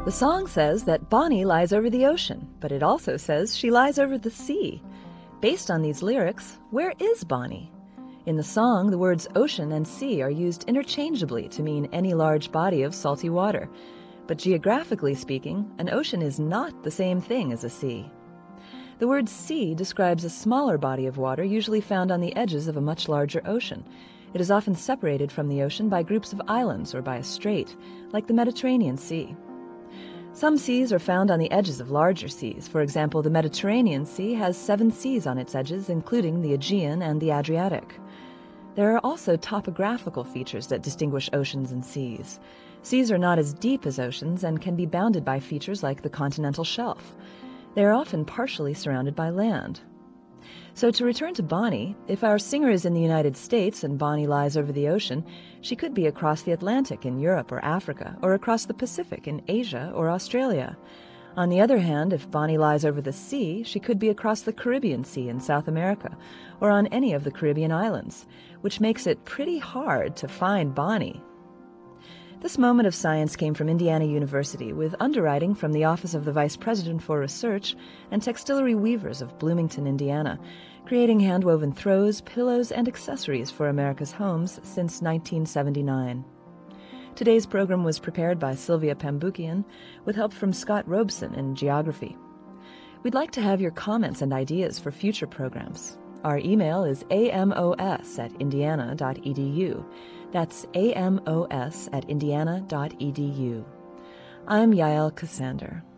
The song says that Bonnie lies over the ocean, but it also says she lies over the sea. Based on these lyrics, where is Bonnie? In the song, the words ocean and sea are used interchangeably to mean any large body of salty water. But geographically speaking, an ocean is not the same thing as a sea. The word sea describes a smaller body of water usually found on the edges of a much larger ocean. It is often separated from the ocean by groups of islands or by a strait, like the Mediterranean Sea. Some seas are found on the edges of larger seas. For example, the Mediterranean Sea has 7 seas on its edges, including the Aegean and the Adriatic. There are also topographical features that distinguish oceans and seas. Seas are not as deep as oceans and can be bounded by features like the continental shelf. They are often partially surrounded by land. So to return to Bonnie, if our singer is in the United States and Bonnie lies over the ocean, she could be across the Atlantic in Europe or Africa, or across the Pacific in Asia or Australia. On the other hand, if Bonnie lies over the sea, she could be across the Caribbean Sea in South America, or on any of the Caribbean islands, which makes it pretty hard to find Bonnie. This moment of science came from Indiana University with underwriting from the Office of the Vice President for Research and Textillery Weavers of Bloomington, Indiana, creating hand-woven throws, pillows, and accessories for America's homes since 1979. Today's program was prepared by Sylvia Pambukian with help from Scott Robeson in Geography. We'd like to have your comments and ideas for future programs. Our email is amos@indiana.edu. That's amos@indiana.edu. I'm Yael Cassander.